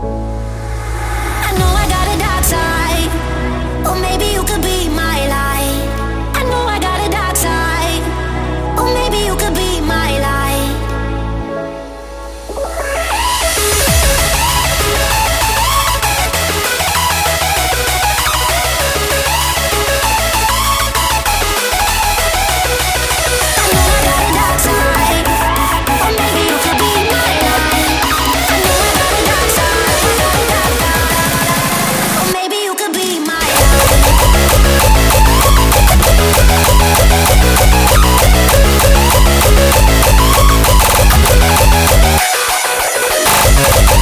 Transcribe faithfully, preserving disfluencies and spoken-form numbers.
I know I got a dark side, or maybe you could be my light. I know I got a dark side, or maybe you could be my light. I know I got a dark side, or maybe you could be my light. I know I got a dark side, or maybe you could be my light.